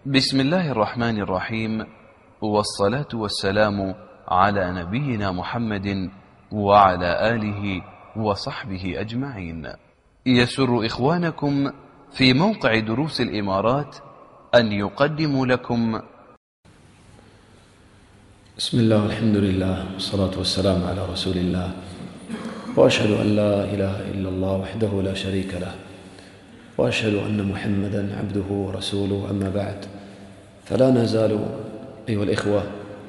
بسم الله الرحمن الرحيم، والصلاة والسلام على نبينا محمد وعلى آله وصحبه أجمعين. يسر إخوانكم في موقع دروس الإمارات أن يقدموا لكم بسم الله والحمد لله والصلاة والسلام على رسول الله، وأشهد أن لا إله إلا الله وحده لا شريك له، وأشهد أن محمدًا عبده ورسوله. أما بعد، فلا نزال أيها الإخوة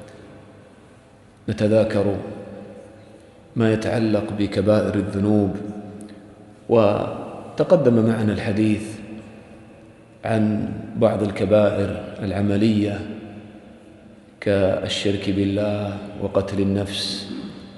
نتذاكر ما يتعلق بكبائر الذنوب، وتقدم معنا الحديث عن بعض الكبائر العملية كالشرك بالله وقتل النفس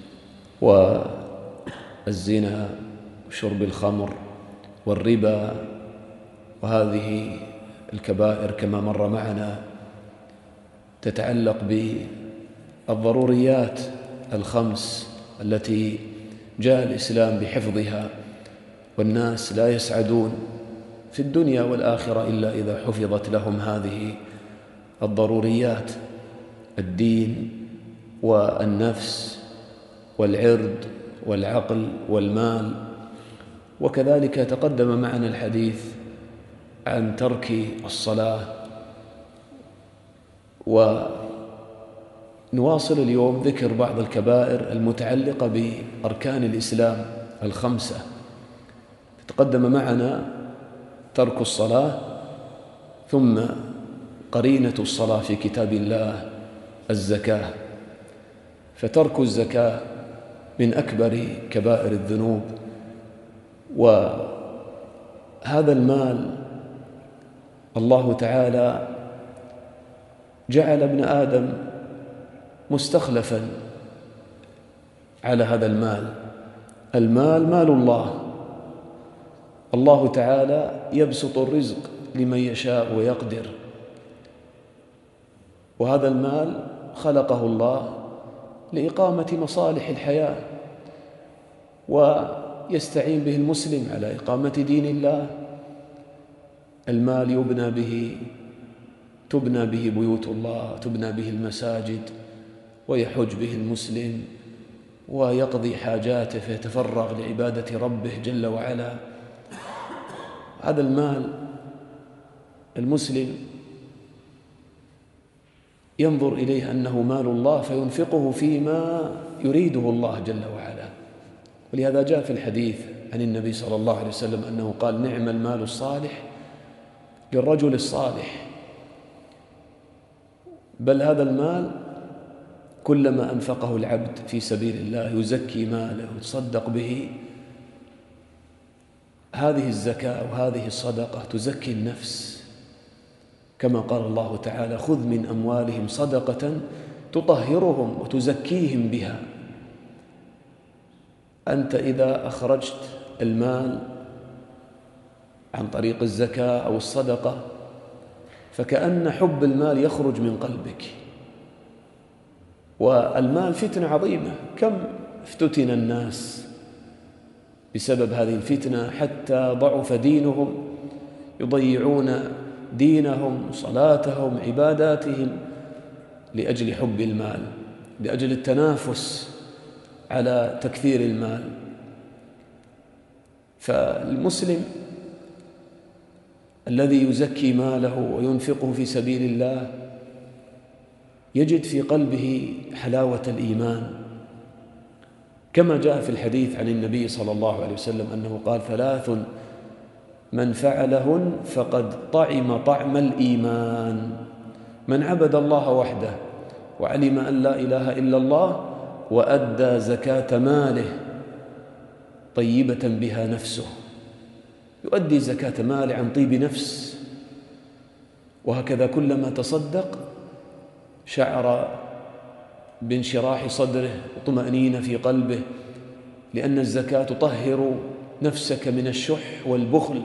والزنا وشرب الخمر والربا، وهذه الكبائر كما مر معنا تتعلق بالضروريات الخمس التي جاء الإسلام بحفظها، والناس لا يسعدون في الدنيا والآخرة إلا إذا حفظت لهم هذه الضروريات: الدين والنفس والعرض والعقل والمال. وكذلك تقدم معنا الحديث عن ترك الصلاة، ونواصل اليوم ذكر بعض الكبائر المتعلقة بأركان الإسلام الخمسة. تقدم معنا ترك الصلاة، ثم قرينة الصلاة في كتاب الله الزكاة، فترك الزكاة من أكبر كبائر الذنوب. وهذا المال الله تعالى جعل ابن آدم مستخلفا على هذا المال. المال مال الله، الله تعالى يبسط الرزق لمن يشاء ويقدر، وهذا المال خلقه الله لإقامة مصالح الحياة، ويستعين به المسلم على إقامة دين الله. المال تبنى به بيوت الله، تبنى به المساجد، ويحج به المسلم ويقضي حاجاته فيتفرغ لعبادة ربه جل وعلا. هذا المال المسلم ينظر إليه أنه مال الله فينفقه فيما يريده الله جل وعلا. ولهذا جاء في الحديث عن النبي صلى الله عليه وسلم أنه قال: نعم المال الصالح للرجل الصالح. بل هذا المال كلما أنفقه العبد في سبيل الله يزكي ماله ويتصدق به، هذه الزكاة وهذه الصدقة تزكي النفس، كما قال الله تعالى: خذ من أموالهم صدقة تطهرهم وتزكيهم بها. أنت إذا أخرجت المال عن طريق الزكاة أو الصدقة فكأن حب المال يخرج من قلبك. والمال فتنة عظيمة، كم افتتن الناس بسبب هذه الفتنة حتى ضعف دينهم، يضيعون دينهم، صلاتهم، عباداتهم لأجل حب المال، لأجل التنافس على تكثير المال. فالمسلم الذي يزكي ماله وينفقه في سبيل الله يجد في قلبه حلاوة الإيمان، كما جاء في الحديث عن النبي صلى الله عليه وسلم أنه قال: 3 من فعلهن فقد طعم طعم الإيمان: من عبد الله وحده وعلم أن لا إله إلا الله وأدى زكاة ماله طيبة بها نفسه. يؤدي زكاة ماله عن طيب نفس، وهكذا كلما تصدق شعر بانشراح صدره وطمأنينة في قلبه، لأن الزكاة تطهر نفسك من الشح والبخل،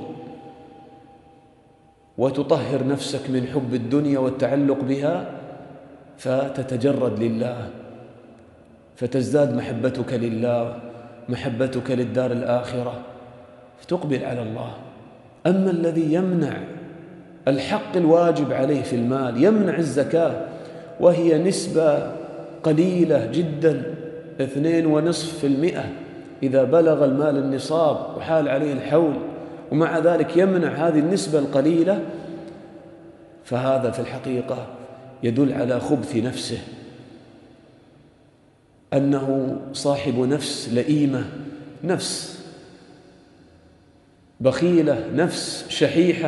وتطهر نفسك من حب الدنيا والتعلق بها، فتتجرد لله، فتزداد محبتك لله، محبتك للدار الآخرة، فتقبل على الله. أما الذي يمنع الحق الواجب عليه في المال يمنع الزكاة، وهي نسبة قليلة جدا 2.5% إذا بلغ المال النصاب وحال عليه الحول، ومع ذلك يمنع هذه النسبة القليلة، فهذا في الحقيقة يدل على خبث نفسه، أنه صاحب نفس لئيمة، نفس بخيلة، نفس شحيحة.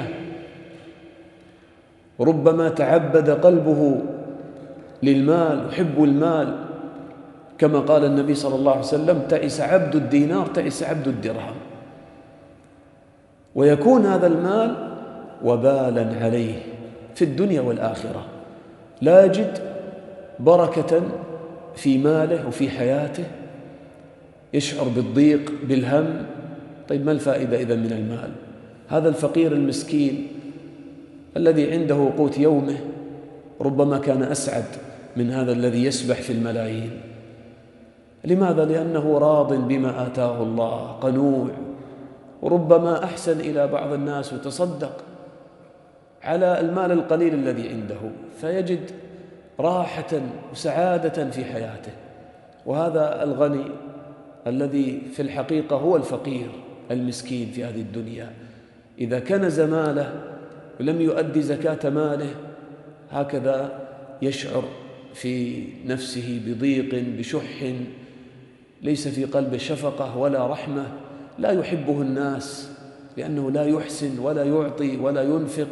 ربما تعبد قلبه للمال، يحب المال، كما قال النبي صلى الله عليه وسلم: تعس عبد الدينار تعس عبد الدرهم. ويكون هذا المال وبالا عليه في الدنيا والآخرة، لا يجد بركة في ماله وفي حياته، يشعر بالضيق بالهم. طيب ما الفائدة إذن من المال؟ هذا الفقير المسكين الذي عنده قوت يومه ربما كان أسعد من هذا الذي يسبح في الملايين. لماذا؟ لأنه راض بما آتاه الله، قنوع، وربما أحسن إلى بعض الناس وتصدق على المال القليل الذي عنده، فيجد راحة وسعادة في حياته. وهذا الغني الذي في الحقيقة هو الفقير المسكين في هذه الدنيا، إذا كنز ماله ولم يؤدي زكاة ماله، هكذا يشعر في نفسه بضيق، بشح، ليس في قلبه شفقة ولا رحمة، لا يحبه الناس لأنه لا يحسن ولا يعطي ولا ينفق،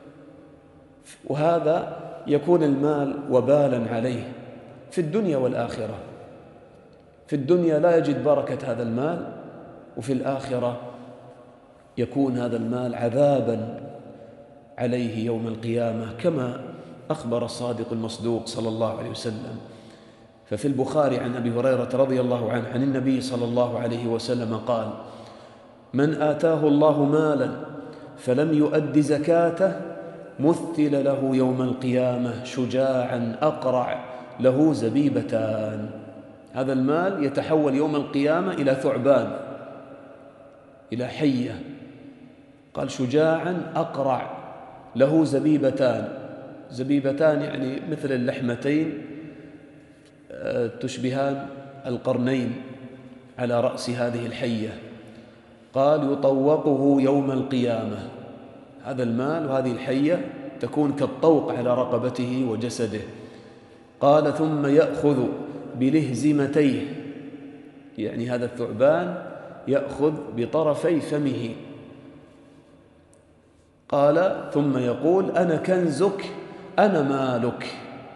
وهذا يكون المال وبالا عليه في الدنيا والآخرة. في الدنيا لا يجد بركة هذا المال، وفي الآخرة يكون هذا المال عذابا عليه يوم القيامة، كما أخبر الصادق المصدوق صلى الله عليه وسلم. ففي البخاري عن أبي هريرة رضي الله عنه عن النبي صلى الله عليه وسلم قال: من آتاه الله مالا فلم يؤد زكاته مثل له يوم القيامة شجاعا أقرع له زبيبتان. هذا المال يتحول يوم القيامة إلى ثعبان، إلى حية. قال: شجاعا أقرع له زبيبتان. زبيبتان يعني مثل اللحمتين تشبهان القرنين على رأس هذه الحية. قال: يطوقه يوم القيامة. هذا المال وهذه الحية تكون كالطوق على رقبته وجسده. قال: ثم يأخذ بلهزمتيه، يعني هذا الثعبان يأخذ بطرفي فمه. قال: ثم يقول: أنا كنزك أنا مالك.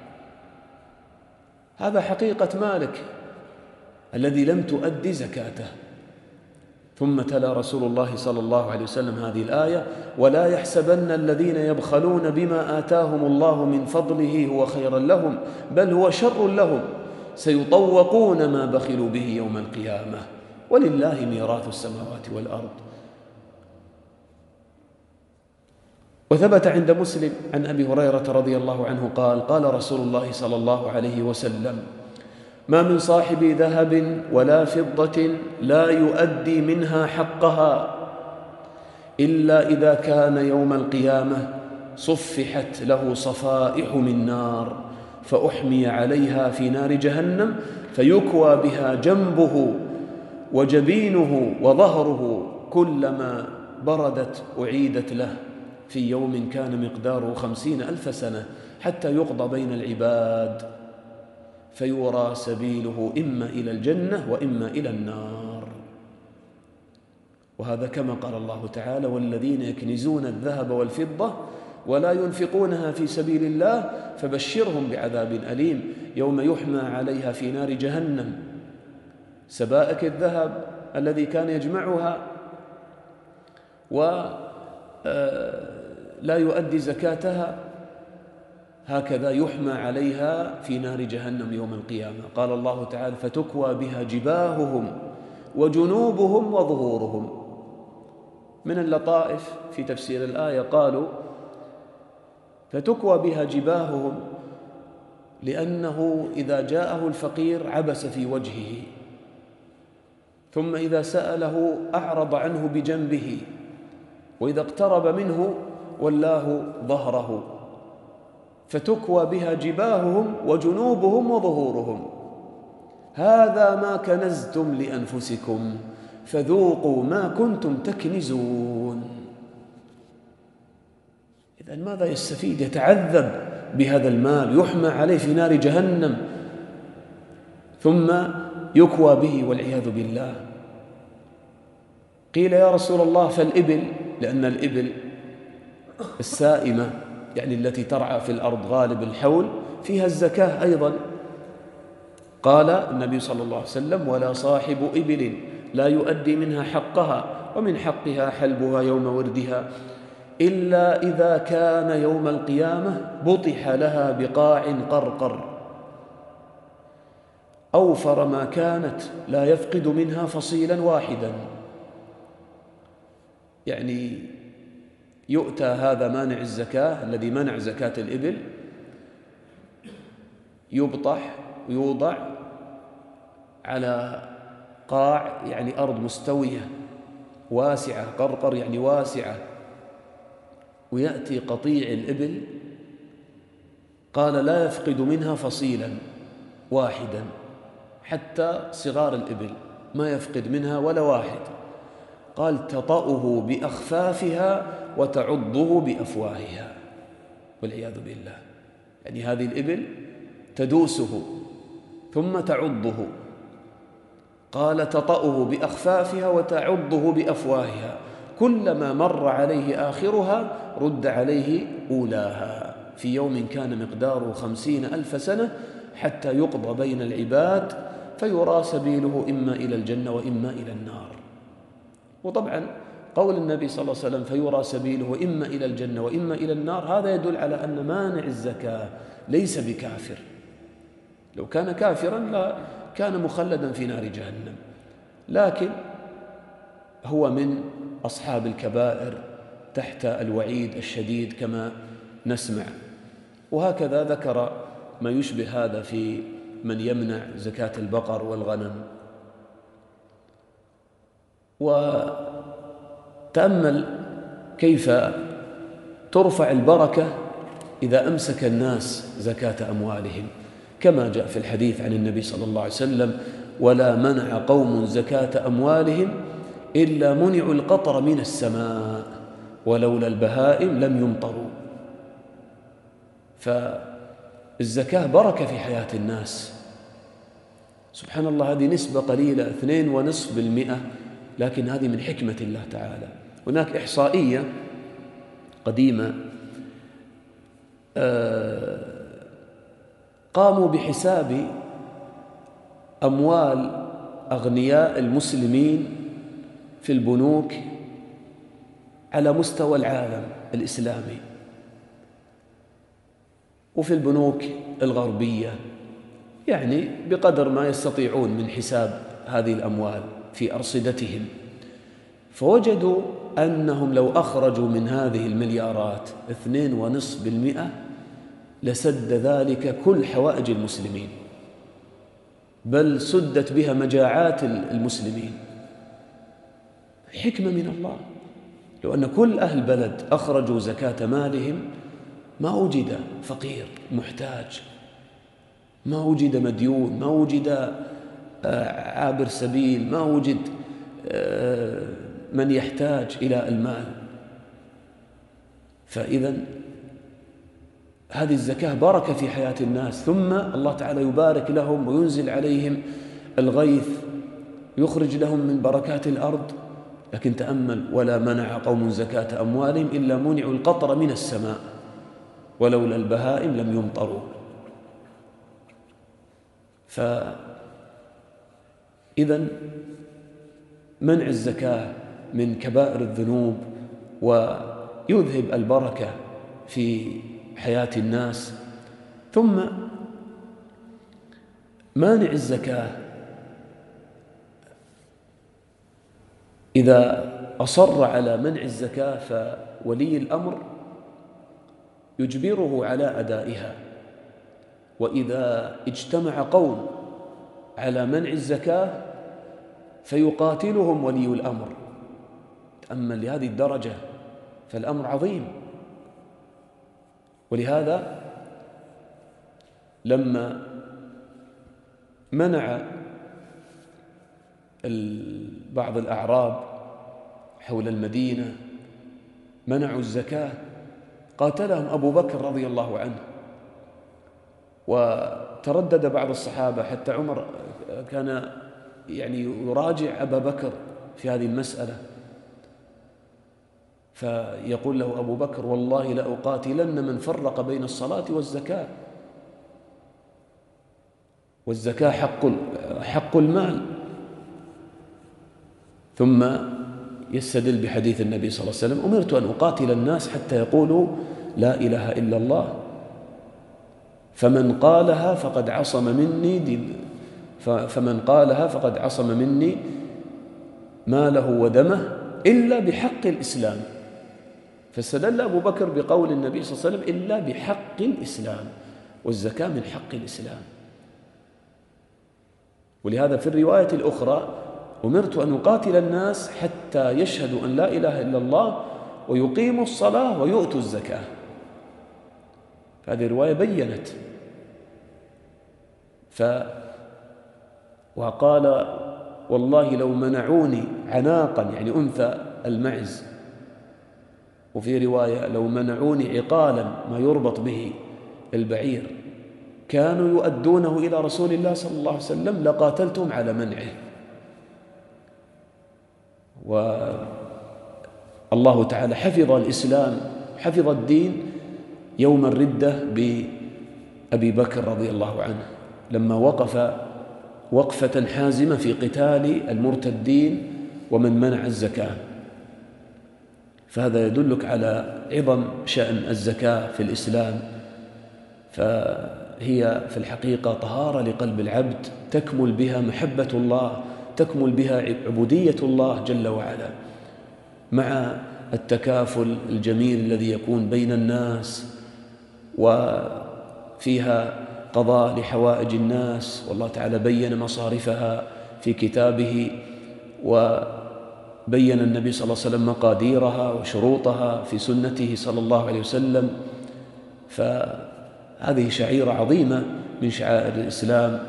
هذا حقيقة مالك الذي لم تؤدي زكاته. ثم تلا رسول الله صلى الله عليه وسلم هذه الآية: ولا يحسبن الذين يبخلون بما آتاهم الله من فضله هو خيرا لهم بل هو شر لهم سيطوقون ما بخلوا به يوم القيامة ولله ميراث السماوات والأرض. وثبت عند مسلم عن أبي هريرة رضي الله عنه قال: قال رسول الله صلى الله عليه وسلم: ما من صاحب ذهب ولا فضة لا يؤدي منها حقها إلا إذا كان يوم القيامة صفحت له صفائح من نار فأحمي عليها في نار جهنم فيكوى بها جنبه وجبينه وظهره، كلما بردت أعيدت له في يوم كان مقداره 50,000 سنة حتى يقضى بين العباد فيرى سبيله إما إلى الجنة وإما إلى النار. وهذا كما قال الله تعالى: والذين يكنزون الذهب والفضة ولا ينفقونها في سبيل الله فبشرهم بعذاب أليم يوم يحمى عليها في نار جهنم. سبائك الذهب الذي كان يجمعها ولا يؤدي زكاتها هكذا يحمى عليها في نار جهنم يوم القيامة. قال الله تعالى: فتكوى بها جباههم وجنوبهم وظهورهم. من اللطائف في تفسير الآية قالوا: فتكوى بها جباههم لأنه إذا جاءه الفقير عبس في وجهه، ثم إذا سأله أعرض عنه بجنبه، وإذا اقترب منه ولاه ظهره فتكوى بها جباههم وجنوبهم وظهورهم، هذا ما كنزتم لأنفسكم فذوقوا ما كنتم تكنزون. إذن ماذا يستفيد؟ يتعذب بهذا المال، يحمى عليه في نار جهنم، ثم يكوى به والعياذ بالله. قيل يا رسول الله فالإبل، لأن الإبل السائمة يعني التي ترعى في الأرض غالب الحول فيها الزكاة أيضا. قال النبي صلى الله عليه وسلم ولا صاحب إبل لا يؤدي منها حقها ومن حقها حلبها يوم وردها إلا إذا كان يوم القيامة بطح لها بقاع قرقر أوفر ما كانت لا يفقد منها فصيلا واحدا. يعني يؤتى هذا مانع الزكاة الذي منع زكاة الإبل، يبطح ويوضع على قاع يعني أرض مستوية واسعة، قرقر يعني واسعة، ويأتي قطيع الإبل قال لا يفقد منها فصيلا واحدا، حتى صغار الإبل ما يفقد منها ولا واحد. قال تطأه بأخفافها وتعضه بأفواهها والعياذ بالله. يعني هذه الإبل تدوسه ثم تعضه، قال تطأه بأخفافها وتعضه بأفواهها، كلما مر عليه آخرها رد عليه أولاها في يوم كان مقداره 50,000 سنة حتى يقضى بين العباد فيرى سبيله إما إلى الجنة وإما إلى النار. وطبعا قول النبي صلى الله عليه وسلم فيرى سبيله إما إلى الجنة وإما إلى النار هذا يدل على أن مانع الزكاة ليس بكافر، لو كان كافرا لا كان مخلدا في نار جهنم، لكن هو من أصحاب الكبائر تحت الوعيد الشديد كما نسمع. وهكذا ذكر ما يشبه هذا في من يمنع زكاة البقر والغنم. وتأمل كيف ترفع البركة إذا أمسك الناس زكاة أموالهم، كما جاء في الحديث عن النبي صلى الله عليه وسلم ولا منع قوم زكاة أموالهم إلا منعوا القطر من السماء ولولا البهائم لم يمطروا. فالزكاة بركة في حياة الناس. سبحان الله، هذه نسبة قليلة 2.5%، لكن هذه من حكمة الله تعالى. هناك إحصائية قديمة قاموا بحساب أموال أغنياء المسلمين في البنوك على مستوى العالم الإسلامي وفي البنوك الغربية، يعني بقدر ما يستطيعون من حساب هذه الأموال في أرصدتهم، فوجدوا أنهم لو أخرجوا من هذه المليارات 2.5% لسد ذلك كل حوائج المسلمين، بل سدت بها مجاعات المسلمين. حكمة من الله. لو أن كل أهل بلد أخرجوا زكاة مالهم ما وجد فقير محتاج، ما وجد مديون، ما وجد عابر سبيل، ما وجد من يحتاج إلى المال. فإذا هذه الزكاة بركة في حياة الناس، ثم الله تعالى يبارك لهم وينزل عليهم الغيث، يخرج لهم من بركات الأرض. لكن تأمل ولا منع قوم زكاة أموالهم إلا منعوا القطر من السماء ولولا البهائم لم يمطروا. فإذا منع الزكاة من كبائر الذنوب ويذهب البركة في حياة الناس. ثم مانع الزكاة إذا أصر على منع الزكاة فولي الأمر يجبره على أدائها، وإذا اجتمع قوم على منع الزكاة فيقاتلهم ولي الأمر. تأمل لهذه الدرجة، فالأمر عظيم. ولهذا لما منع بعض الأعراب حول المدينة منعوا الزكاة قاتلهم أبو بكر رضي الله عنه، وتردد بعض الصحابة حتى عمر كان يعني يراجع أبا بكر في هذه المسألة، فيقول له أبو بكر: والله لأقاتلن من فرق بين الصلاة والزكاة، والزكاة حق المال. ثم يستدل بحديث النبي صلى الله عليه وسلم: أمرت أن أقاتل الناس حتى يقولوا لا إله إلا الله، فمن قالها فقد عصم مني ماله ودمه إلا بحق الإسلام. فاستدل أبو بكر بقول النبي صلى الله عليه وسلم: إلا بحق الإسلام، والزكاة من حق الإسلام. ولهذا في الرواية الأخرى: أمرت أن أقاتل الناس حتى يشهدوا أن لا إله إلا الله ويقيموا الصلاة ويؤتوا الزكاة. هذه الرواية بيّنت. وقال: والله لو منعوني عناقا، يعني أنثى المعز، وفي رواية: لو منعوني عقالا ما يربط به البعير كانوا يؤدونه إلى رسول الله صلى الله عليه وسلم لقاتلتهم على منعه. والله تعالى حفظ الإسلام، حفظ الدين يوم الردة بأبي بكر رضي الله عنه، لما وقف وقفة حازمة في قتال المرتدين ومن منع الزكاة. فهذا يدلك على عظم شأن الزكاة في الإسلام، فهي في الحقيقة طهارة لقلب العبد تكمل بها محبة الله، تكمل بها عبودية الله جل وعلا، مع التكافل الجميل الذي يكون بين الناس، وفيها قضاء لحوائج الناس. والله تعالى بيّن مصارفها في كتابه، وبيّن النبي صلى الله عليه وسلم مقاديرها وشروطها في سنته صلى الله عليه وسلم. فهذه شعيرة عظيمة من شعائر الإسلام.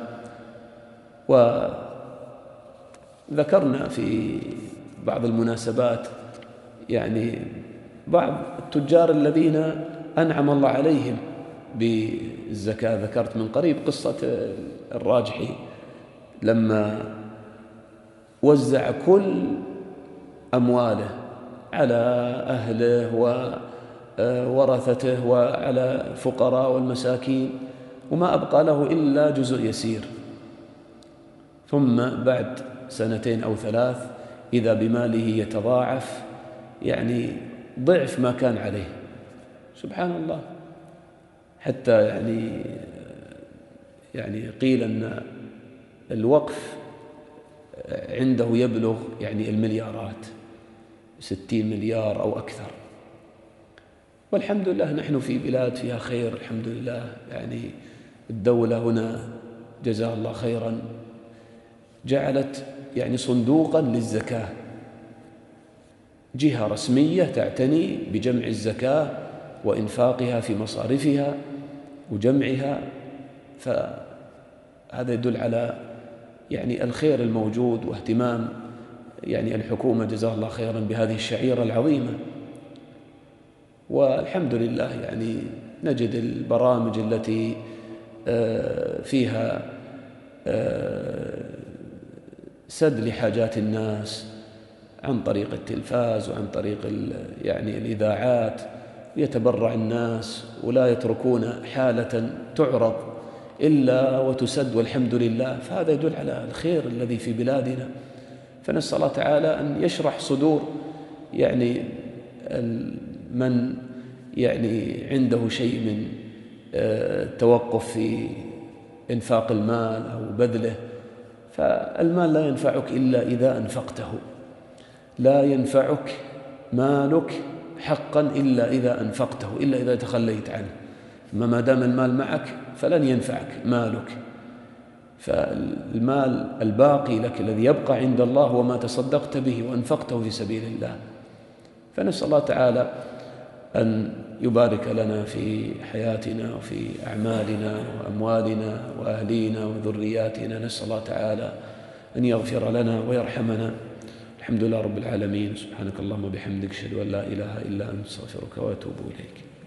وذكرنا في بعض المناسبات يعني بعض التجار الذين أنعم الله عليهم بالزكاة. ذكرت من قريب قصة الراجحي لما وزع كل أمواله على أهله وورثته وعلى الفقراء والمساكين، وما أبقى له إلا جزء يسير. ثم بعد 2 أو 3 إذا بماله يتضاعف، يعني ضعف ما كان عليه. سبحان الله. حتى يعني قيل أن الوقف عنده يبلغ يعني المليارات، 60 مليار أو أكثر. والحمد لله نحن في بلاد فيها خير، الحمد لله. يعني الدولة هنا جزاها الله خيرا جعلت يعني صندوقا للزكاة، جهة رسمية تعتني بجمع الزكاة وإنفاقها في مصارفها وجمعها. فهذا يدل على يعني الخير الموجود واهتمام يعني الحكومة جزاها الله خيرا بهذه الشعيرة العظيمة. والحمد لله يعني نجد البرامج التي فيها سد لحاجات الناس عن طريق التلفاز وعن طريق يعني الإذاعات، يتبرع الناس ولا يتركون حالة تعرض إلا وتسد، والحمد لله. فهذا يدل على الخير الذي في بلادنا. فنسأل الله تعالى أن يشرح صدور يعني من يعني عنده شيء من التوقف في إنفاق المال أو بذله. فالمال لا ينفعك إلا إذا أنفقته، لا ينفعك مالك حقا إلا إذا أنفقته، إلا إذا تخليت عنه. ما دام المال معك فلن ينفعك مالك. فالمال الباقي لك الذي يبقى عند الله هو ما تصدقت به وأنفقته في سبيل الله. فنسأل الله تعالى أن يبارك لنا في حياتنا وفي أعمالنا وأموالنا وأهلينا وذرياتنا. نسأل الله تعالى أن يغفر لنا ويرحمنا. الحمد لله رب العالمين. سبحانك اللهم وبحمدك، أشهد أن لا إله إلا أنت، أستغفرك وأتوب إليك.